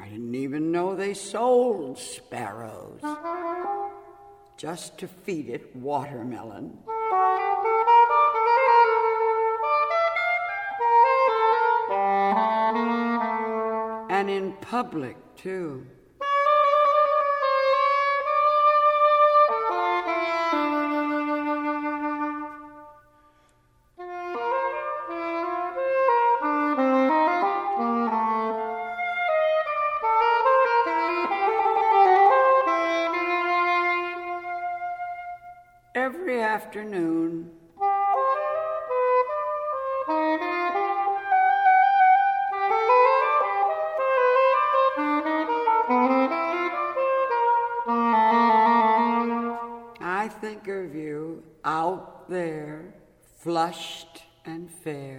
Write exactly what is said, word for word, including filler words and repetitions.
I didn't even know they sold sparrows, just to feed it watermelon. And in public, too. Every afternoon, I think of you out there, flushed and fair.